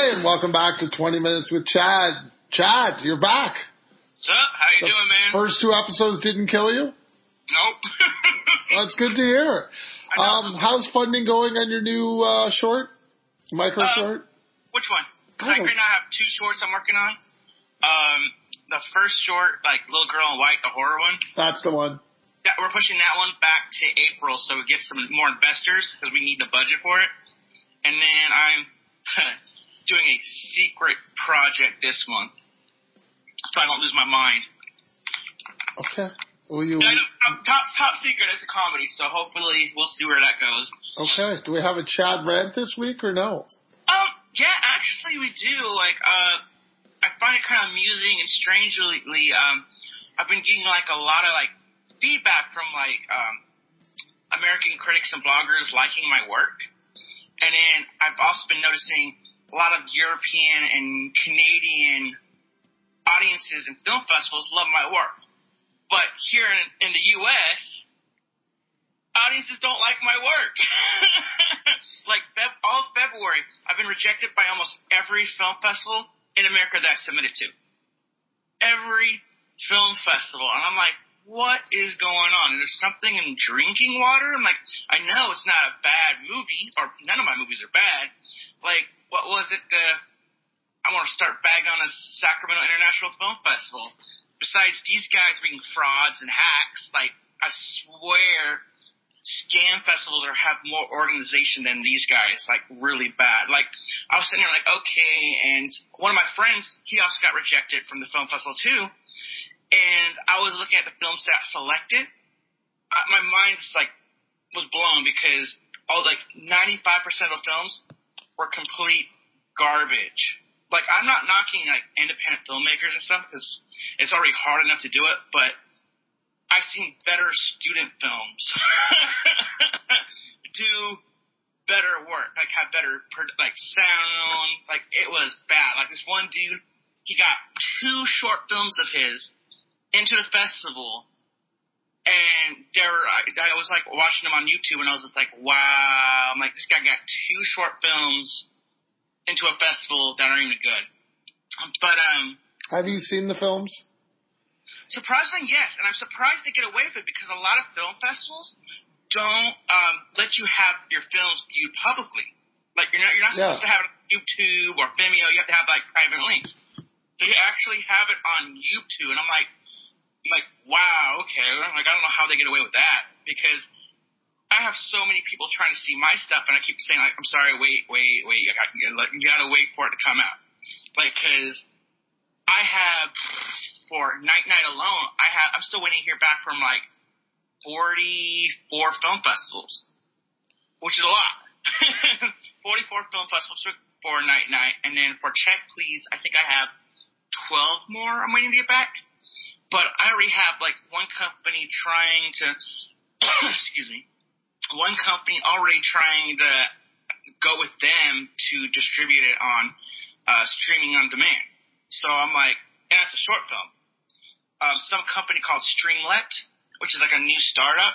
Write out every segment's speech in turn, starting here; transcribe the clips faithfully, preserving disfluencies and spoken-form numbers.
Hey, and welcome back to twenty minutes with Chad. Chad, you're back. What's up? How you the doing, man? First two episodes didn't kill you? Nope. That's good to hear. Um, how's funding going on your new uh, short? Micro uh, short? Which one? Because like, right now I have two shorts I'm working on. Um, the first short, like Little Girl in White, the horror one. That's the one. Yeah, we're pushing that one back to April so we get some more investors because we need the budget for it. And then I'm doing a secret project this month so I don't lose my mind. Okay. Will you... Yeah, no, top, top secret. It's a comedy, so hopefully we'll see where that goes. Okay. Do we have a Chad rant this week or no? Um, yeah, actually we do. Like, uh, I find it kind of amusing and strangely, um, I've been getting like a lot of like feedback from like, um, American critics and bloggers liking my work. And then I've also been noticing a lot of European and Canadian audiences and film festivals love my work. But here in, in the U S, audiences don't like my work. Like Feb- all of February, I've been rejected by almost every film festival in America that I submitted to. Every film festival. And I'm like, what is going on? There's something in drinking water? I'm like, I know it's not a bad movie, or none of my movies are bad. Like, what was it? The, I want to start bagging on a Sacramento International Film Festival. Besides these guys being frauds and hacks, like, I swear, scam festivals are, have more organization than these guys, like, really bad. Like, I was sitting there like, okay, and one of my friends, he also got rejected from the film festival too. And I was looking at the films that selected. My mind just like was blown because all like ninety-five percent of the films were complete garbage. Like I'm not knocking like independent filmmakers and stuff because it's already hard enough to do it, but I've seen better student films do better work, like have better like sound. Like it was bad. Like this one dude, he got two short films of his into the festival, and there I, I was like watching them on YouTube, and I was just like, wow. I'm like, this guy got two short films into a festival that aren't even good. But um, have you seen the films? Surprisingly, yes, and I'm surprised they get away with it because a lot of film festivals don't um, let you have your films viewed publicly. Like you're not you're not supposed yeah. to have it on YouTube or Vimeo. You have to have like private links. So you actually have it on YouTube, and I'm like. I'm like, wow, okay. I'm like, I don't know how they get away with that because I have so many people trying to see my stuff, and I keep saying, like, I'm sorry, wait, wait, wait. You got, you got to wait for it to come out. Like, because I have, for Night Night alone, I have, I'm still waiting to hear back from, like, forty-four film festivals, which is a lot. forty-four film festivals for Night Night, and then for Check Please, I think I have twelve more I'm waiting to get back. But I already have, like, one company trying to, excuse me, one company already trying to go with them to distribute it on uh, streaming on demand. So I'm like, and that's a short film. Um, some company called Streamlet, which is like a new startup,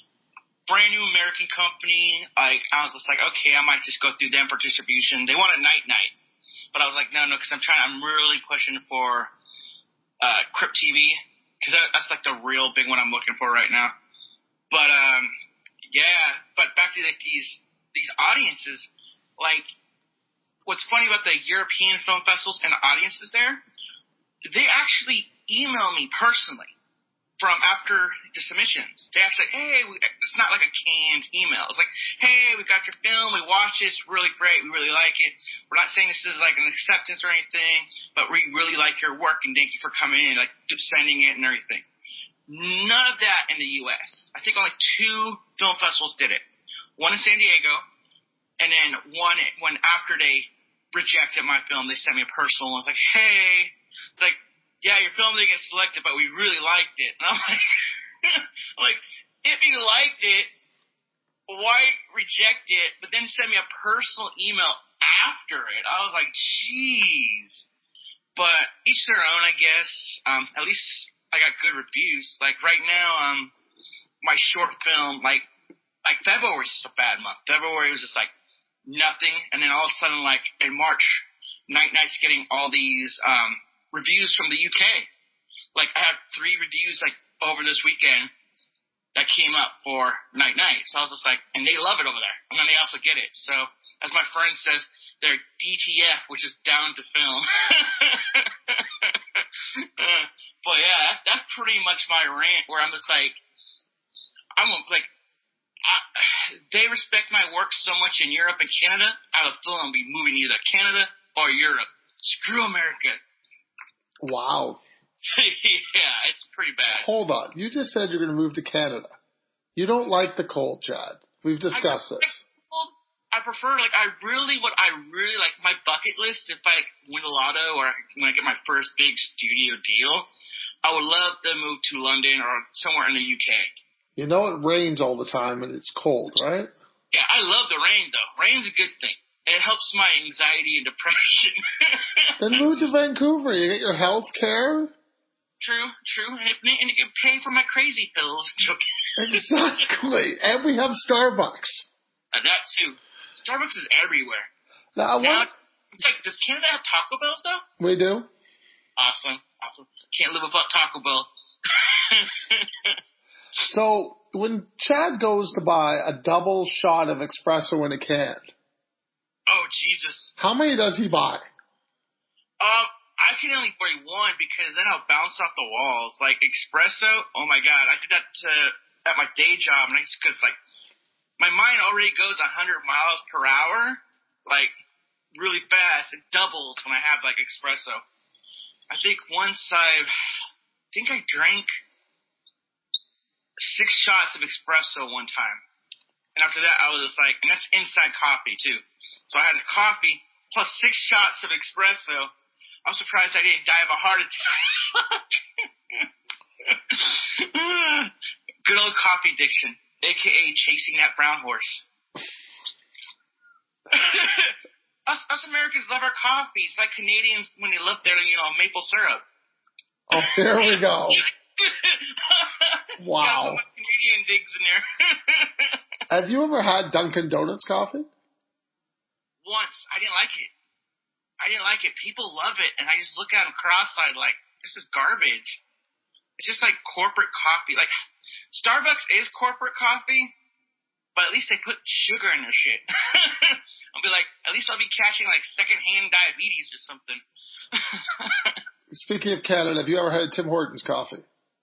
brand new American company. Like, I was just like, okay, I might just go through them for distribution. They want a Night Night. But I was like, no, no, because I'm trying, I'm really pushing for Uh, Crypt T V, because that, that's like the real big one I'm looking for right now. But um, yeah. But back to like these these audiences, like what's funny about the European film festivals and the audiences there, they actually email me personally from after the submissions. They actually, hey, we, it's not like a canned email. It's like, hey, we got your film, we watched it, it's really great, we really like it. We're not saying this is like an acceptance or anything, but we really like your work and thank you for coming in, like sending it and everything. None of that in the U S. I think only two film festivals did it. One in San Diego, and then one when after they rejected my film, they sent me a personal one. I was like, hey, it's like, yeah, your film didn't get selected, but we really liked it. And I'm like, I'm like, if you liked it, why reject it, but then send me a personal email after it? I was like, jeez. But each their own, I guess. Um, at least I got good reviews. Like right now, um, my short film, like, like February was just a bad month. February was just like nothing, and then all of a sudden, like in March, Night Night's getting all these um, reviews from the U K. Like, I have three reviews, like, over this weekend that came up for Night Night. So I was just like, and they love it over there. And then they also get it. So, as my friend says, they're D T F, which is down to film. uh, but yeah, that's, that's pretty much my rant where I'm just like, I'm like, I, they respect my work so much in Europe and Canada, I have a feeling I'll be moving either Canada or Europe. Screw America. Wow. Yeah, it's pretty bad. Hold on. You just said you're going to move to Canada. You don't like the cold, Chad. We've discussed I, this. I prefer, like, I really, what I really, like, my bucket list, if I like, win a lotto or when I get my first big studio deal, I would love to move to London or somewhere in the U K. You know it rains all the time and it's cold, right? Yeah, I love the rain, though. Rain's a good thing. It helps my anxiety and depression. Then move to Vancouver. You get your health care. True, true. And, it, and you can pay for my crazy pills. Exactly. And we have Starbucks. Uh, that too. Starbucks is everywhere. Now, now what? It's like, does Canada have Taco Bells, though? We do. Awesome. Awesome. Can't live without Taco Bell. So, when Chad goes to buy a double shot of espresso in a can. Oh, Jesus. How many does he buy? Um, I can only buy one because then I'll bounce off the walls. Like, espresso, oh my God. I did that to, at my day job, and I just, cause like, my mind already goes one hundred miles per hour, like, really fast. It doubles when I have, like, espresso. I think once I, I think I drank six shots of espresso one time. And after that, I was just like, and that's inside coffee, too. So I had a coffee plus six shots of espresso. I'm surprised I didn't die of a heart attack. Good old coffee addiction, a k a chasing that brown horse. us, us Americans love our coffee. It's like Canadians when they love their, you know, maple syrup. Oh, here we go. Wow. Got so much Canadian digs in there. Have you ever had Dunkin' Donuts coffee? Once. I didn't like it. I didn't like it. People love it, and I just look at them cross-eyed like, this is garbage. It's just like corporate coffee. Like, Starbucks is corporate coffee, but at least they put sugar in their shit. I'll be like, at least I'll be catching like secondhand diabetes or something. Speaking of Canada, have you ever had Tim Hortons coffee?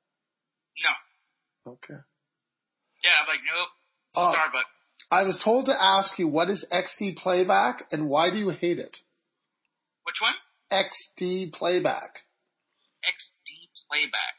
No. Okay. Yeah, I'm like, nope. Uh, Starbucks. I was told to ask you, what is X D Playback, and why do you hate it? Which one? X D Playback. X D Playback.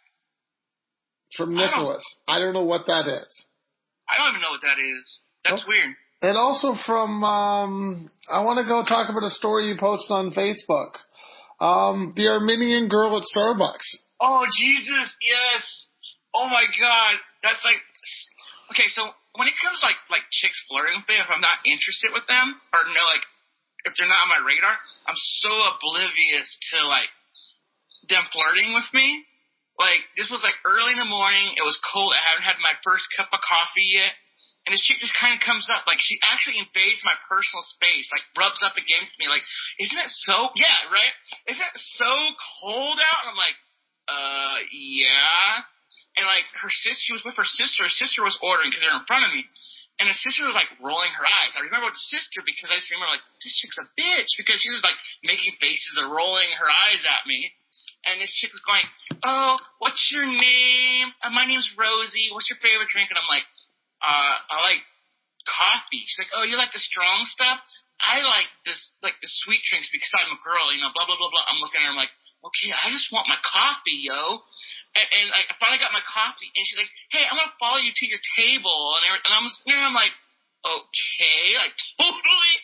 From Nicholas. I don't, I don't know what that is. I don't even know what that is. That's oh. weird. And also from, um, I want to go talk about a story you posted on Facebook. Um, the Armenian girl at Starbucks. Oh, Jesus, yes. Oh, my God. That's like, okay, so when it comes like, like chicks flirting with me, if I'm not interested with them, or no, like, if they're not on my radar, I'm so oblivious to, like, them flirting with me. Like, this was, like, early in the morning. It was cold. I haven't had my first cup of coffee yet. And this chick just kind of comes up. Like, she actually invades my personal space, like, rubs up against me. Like, isn't it so, yeah, right? Isn't it so cold out? And I'm like, uh, yeah. And, like, her sister, she was with her sister. Her sister was ordering because they're in front of me. And the sister was, like, rolling her eyes. I remember the sister because I just remember, like, this chick's a bitch. Because she was, like, making faces and rolling her eyes at me. And this chick was going, oh, what's your name? Uh, my name's Rosie. What's your favorite drink? And I'm like, uh, I like coffee. She's like, oh, you like the strong stuff? I like this, like the sweet drinks because I'm a girl, you know, blah, blah, blah, blah. I'm looking at her, I'm like, okay, I just want my coffee, yo. And, and like, I finally got my coffee, and she's like, hey, I'm going to follow you to your table. And, and I'm sitting there, I'm like, okay, like totally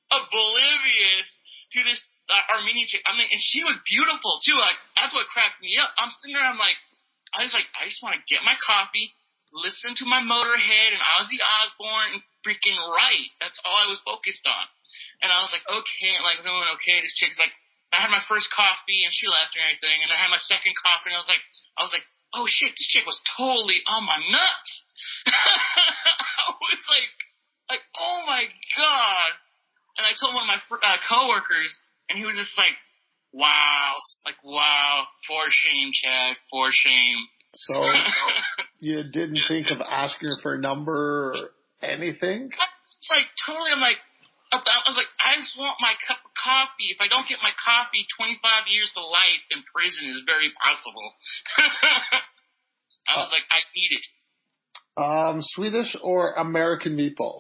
oblivious to this uh, Armenian chick. I mean, and she was beautiful, too. Like, that's what cracked me up. I'm sitting there, I'm like, I was like, I just want to get my coffee, listen to my Motorhead and Ozzy Osbourne and freaking write. That's all I was focused on. And I was like, okay, and like, going, okay, this chick's like, I had my first coffee, and she left and everything, and I had my second coffee, and I was like, I was like, oh shit, this chick was totally on my nuts. I was like, like, oh my God. And I told one of my uh, coworkers, And he was just like, wow, like, wow, for shame, Chad, for shame. So you didn't think of asking her for a number or anything? It's like, totally, I'm like, I was like, I just want my cup of coffee. If I don't get my coffee, twenty-five years to life in prison is very possible. I was uh, like, I need it. Um, Swedish or American meatballs?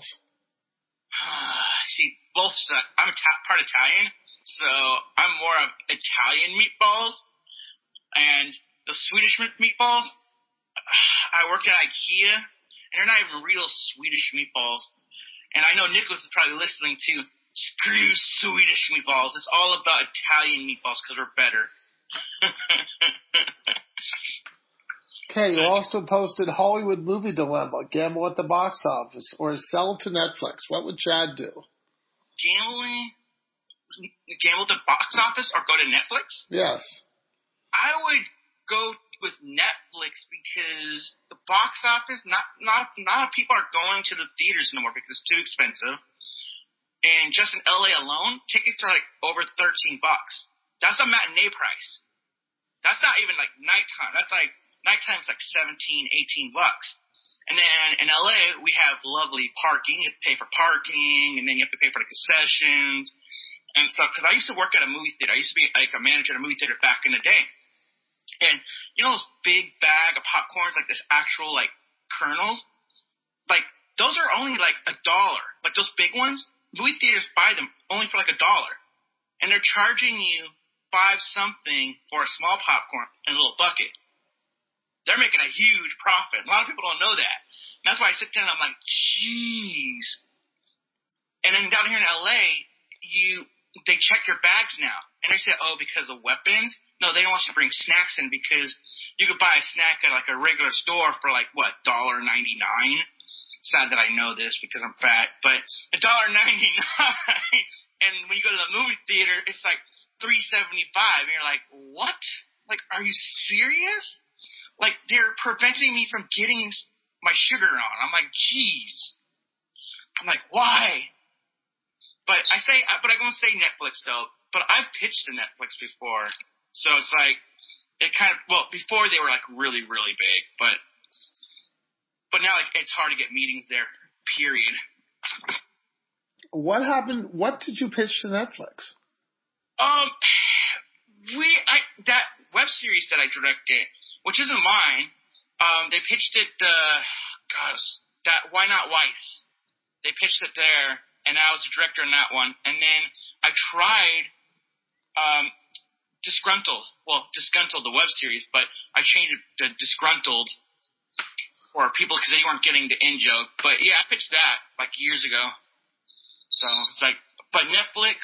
See, both suck. I'm ta- part Italian, so I'm more of Italian meatballs. And the Swedish meatballs, I worked at IKEA, and they're not even real Swedish meatballs. And I know Nicholas is probably listening to, screw Swedish meatballs. It's all about Italian meatballs because we're better. Okay, you also posted Hollywood Movie Dilemma, gamble at the box office, or sell to Netflix. What would Chad do? Gambling? Gamble at the box office or go to Netflix? Yes. I would go with Netflix because the box office, not not not people are going to the theaters anymore because it's too expensive. And just in L A alone, tickets are like over thirteen bucks. That's a matinee price. That's not even like nighttime. That's like nighttime is like seventeen, eighteen bucks. And then in L A, we have lovely parking. You have to pay for parking, and then you have to pay for the concessions and stuff. Because I used to work at a movie theater. I used to be like a manager at a movie theater back in the day. And you know those big bag of popcorns, like this actual like kernels? Like those are only like a dollar. Like those big ones, movie theaters buy them only for like a dollar. And they're charging you five something for a small popcorn in a little bucket. They're making a huge profit. A lot of people don't know that. And that's why I sit down and I'm like, jeez. And then down here in L A, you they check your bags now. And they say, oh, because of weapons? No, they don't want you to bring snacks in because you could buy a snack at like a regular store for like, what, one dollar ninety-nine? Sad that I know this because I'm fat, but one dollar ninety-nine. And when you go to the movie theater, it's like three seventy-five. And you're like, what? Like, are you serious? Like, they're preventing me from getting my sugar on. I'm like, geez. I'm like, why? But I say, but I'm going to say Netflix, though. But I've pitched to Netflix before. So it's like, it kind of, well, before they were like really, really big. But, but now like, it's hard to get meetings there, period. What happened? What did you pitch to Netflix? Um, we, I, that web series that I directed, which isn't mine, um, they pitched it, uh, gosh, that Why Not Weiss. They pitched it there, and I was the director in that one. And then I tried, um, Disgruntled. Well, Disgruntled, the web series, but I changed it to Disgruntled for people because they weren't getting the in joke. But yeah, I pitched that like years ago. So it's like, but Netflix,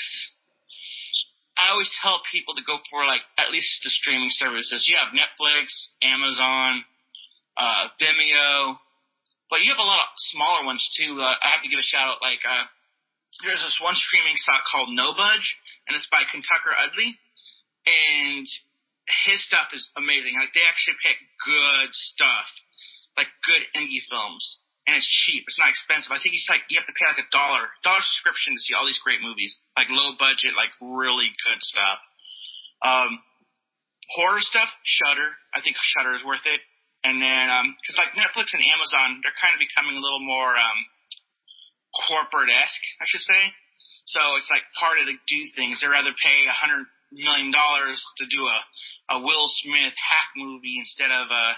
I always tell people to go for like at least the streaming services. You have Netflix, Amazon, uh, Vimeo, but you have a lot of smaller ones too. Uh, I have to give a shout out. Like, uh, there's this one streaming site called No Budge, and it's by Kentucker Udley. And his stuff is amazing. Like, they actually pick good stuff, like good indie films, and it's cheap. It's not expensive. I think it's like you have to pay like a dollar, dollar subscription to see all these great movies, like low budget, like really good stuff. Um, horror stuff, Shudder. I think Shudder is worth it. And then, um, because like Netflix and Amazon, they're kind of becoming a little more um, corporate-esque, I should say. So it's like harder to do things. They'd rather pay a hundred million dollars to do a, a Will Smith hack movie instead of a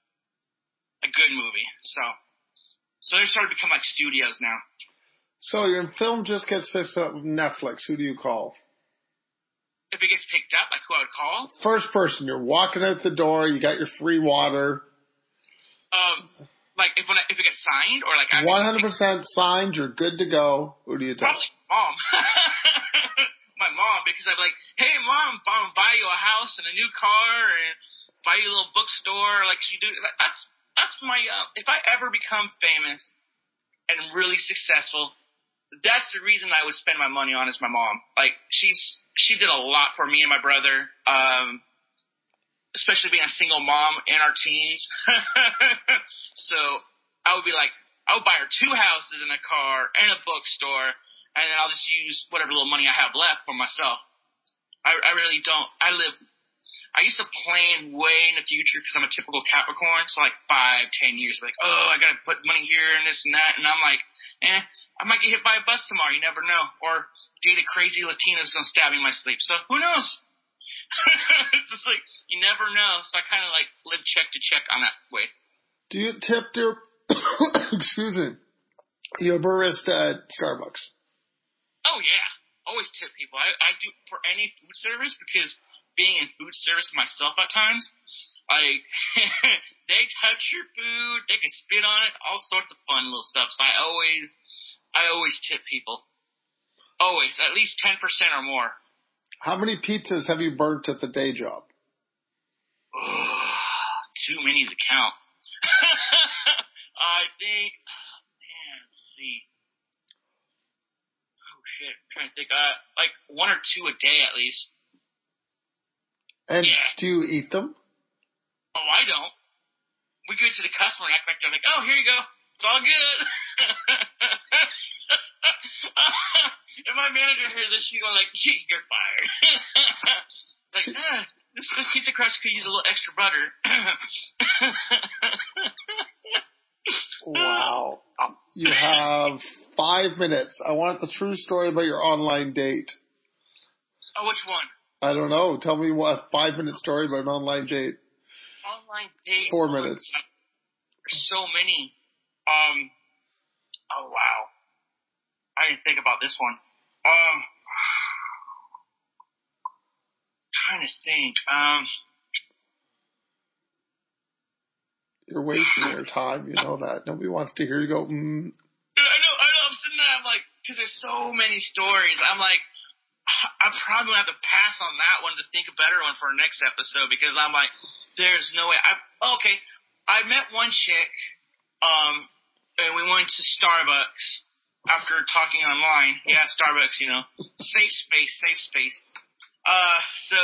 a good movie. So so they're starting to become like studios now. So your film just gets picked up with Netflix. Who do you call? If it gets picked up, like who I would call? First person. You're walking out the door. You got your free water. Um, like if when I, if it gets signed or like one hundred percent signed. You're good to go. Who do you tell? Probably mom. My mom, because I'm like, hey mom, I'm gonna buy you a house and a new car and buy you a little bookstore. Like she do. That's that's my. Uh, if I ever become famous and really successful, that's the reason I would spend my money on is my mom. Like she's she did a lot for me and my brother, um, especially being a single mom in our teens. So I would be like, I would buy her two houses and a car and a bookstore. And then I'll just use whatever little money I have left for myself. I, I really don't. I live. I used to plan way in the future because I'm a typical Capricorn. So like five, ten years, like, oh, I gotta put money here and this and that, and I'm like, eh, I might get hit by a bus tomorrow. You never know. Or date a crazy Latina who's gonna stab me in my sleep. So who knows? It's just like you never know. So I kind of like live check to check on that way. Do you tip your excuse me your barista at Starbucks? Oh yeah, always tip people. I, I do for any food service because being in food service myself at times, like they touch your food, they can spit on it, all sorts of fun little stuff. So I always, I always tip people. Always, at least ten percent or more. How many pizzas have you burnt at the day job? Too many to count. I think, man, let's see. Oh shit, I'm trying to think. Uh, like one or two a day at least. And yeah. Do you eat them? Oh, I don't. We give it to the customer and act like they're like, oh, here you go. It's all good. If my manager hears this, she's going like, gee, you're fired. It's like, ah, this, this pizza crust could use a little extra butter. Wow. You have five minutes. I want the true story about your online date. Oh, which one? I don't know. Tell me what five-minute story about an online date. Online dates. Four minutes. There's so many. Um. Oh wow. I didn't think about this one. Um. Trying to think. Um. You're wasting your time. You know that. Nobody wants to hear you go. Mm. I know. I know. I'm sitting there. I'm like, because there's so many stories. I'm like. I probably have to pass on that one to think a better one for our next episode because I'm like, there's no way. I okay, I met one chick, um, and we went to Starbucks after talking online. Yeah, Starbucks, you know, safe space, safe space. Uh, so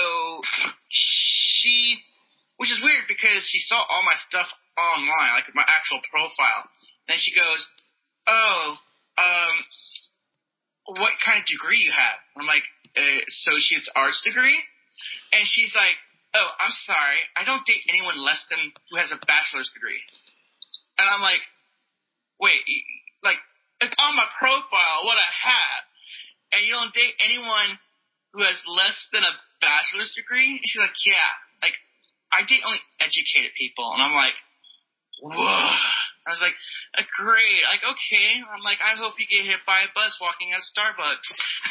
she, which is weird because she saw all my stuff online, like my actual profile. Then she goes, "Oh, um." what kind of degree you have?" I'm like, uh, so she's arts degree? And she's like, "Oh, I'm sorry. I don't date anyone less than who has a bachelor's degree." And I'm like, wait, like, it's on my profile what I have. And you don't date anyone who has less than a bachelor's degree? And she's like, yeah. Like, I date only educated people. And I'm like, whoa. I was like, uh, great. Like, okay. I'm like, I hope you get hit by a bus walking out of Starbucks.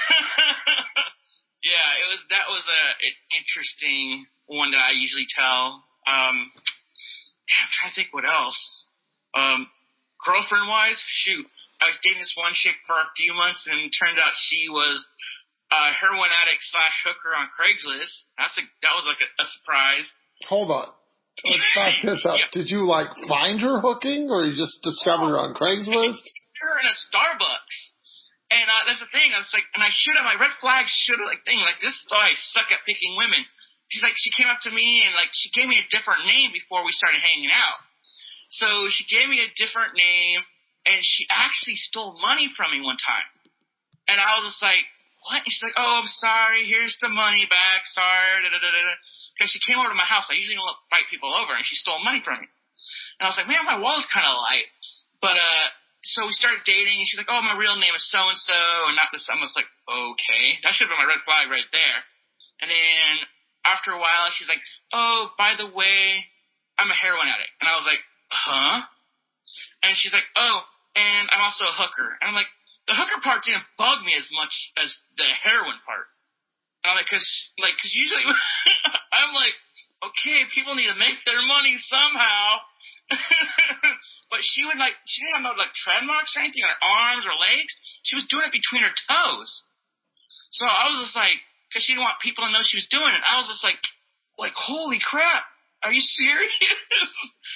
Yeah, it was, that was a, an interesting one that I usually tell. Um, I'm trying to think what else. Um, girlfriend wise, shoot. I was dating this one chick for a few months and it turned out she was a heroin addict slash hooker on Craigslist. That's a, that was like a, a surprise. Hold on. Let's back this up. Yeah. Did you, like, find her hooking, or you just discovered her on Craigslist? Her in a Starbucks. And uh, that's the thing. I was like, and I should have, my red flags should have, like, thing. Like, this is why I suck at picking women. She's like, she came up to me, and, like, she gave me a different name before we started hanging out. So she gave me a different name, and she actually stole money from me one time. And I was just like, what? And she's like, oh, I'm sorry. Here's the money back. Sorry. Da, da, da, da. Because she came over to my house. I usually don't fight people over, and she stole money from me. And I was like, man, my wallet's kind of light. But, uh, so we started dating, and she's like, oh, my real name is so-and-so, and not this. I was like, okay. That should have been my red flag right there. And then after a while, she's like, oh, by the way, I'm a heroin addict. And I was like, huh? And she's like, oh, and I'm also a hooker. And I'm like, the hooker part didn't bug me as much as the heroin part. And I'm like, cause, like, cause usually I'm like, okay, people need to make their money somehow. But she would like, she didn't have no like tread marks or anything on her arms or legs. She was doing it between her toes. So I was just like, cause she didn't want people to know she was doing it. I was just like, like, holy crap, are you serious?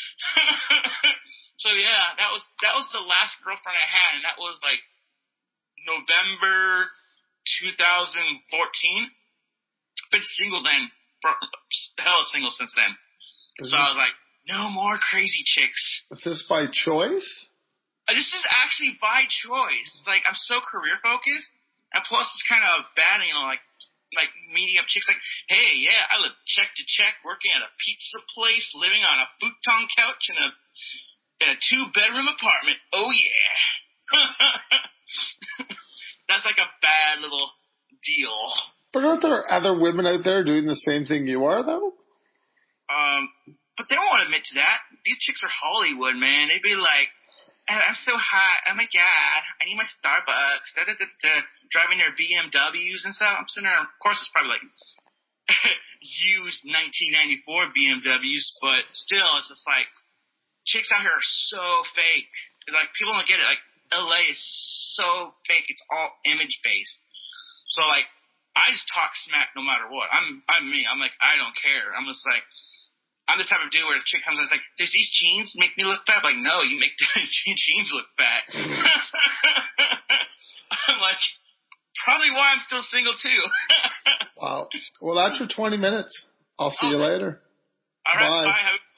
So yeah, that was, that was the last girlfriend I had, and that was like November two thousand fourteen. Been single then, for, hella single since then. Is so this, I was like, no more crazy chicks. Is this by choice? Uh, this is actually by choice. Like, I'm so career focused, and plus it's kind of bad, you know, like, like meeting up chicks like, hey, yeah, I live check to check, working at a pizza place, living on a futon couch in a in a two bedroom apartment. Oh yeah. That's like a bad little deal. But aren't there other women out there doing the same thing you are, though? Um, but they don't want to admit to that. These chicks are Hollywood, man. They'd be like, oh, I'm so hot. Oh my god, I need my Starbucks. Da, da, da, da. Driving their B M Ws and stuff. I'm sitting there. Of course, it's probably like used nineteen ninety-four B M Ws, but still, it's just like chicks out here are so fake. Like people don't get it. Like L A is so fake. It's all image based. So like, I just talk smack no matter what. I'm I'm me. I'm like I don't care. I'm just like. I'm the type of dude where a chick comes and is like, does these jeans make me look fat? I'm like, no, you make jeans look fat. I'm like, probably why I'm still single too. Wow. Well, that's for twenty minutes. I'll see oh, you later. All right. Bye. Bye.